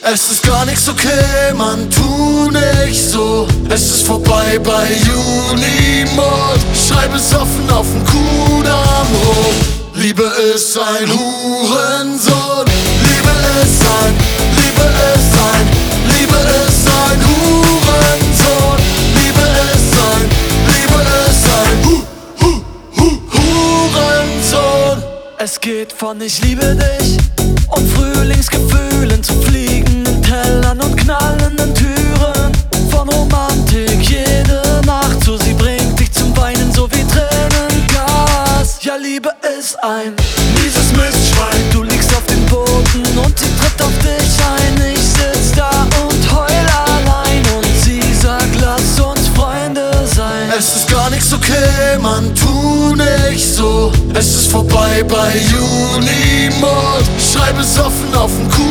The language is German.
Es ist gar nichts okay, man, tu nicht so. Es ist vorbei bei Junimond. Schreib es offen auf den Kudamm hoch. Liebe ist ein Hurensohn. Liebe ist ein Hurensohn. Liebe ist ein Hurensohn. Es geht von ich liebe dich und Frühlingsgefühlen zu fliegenden Tellern und knallenden Türen. Von Romantik jede Nacht, so sie bringt dich zum Weinen, so wie Tränengas. Ja, Liebe ist ein mieses Mistschwein. Du liegst auf dem Boden und sie tritt auf dich ein. Ich sitz da und heul allein und sie sagt, lass uns Freunde sein. Es ist gar nichts okay, man, tu nicht so. Es ist vorbei bei Junimond. Schreib es offen auf den Kudamm.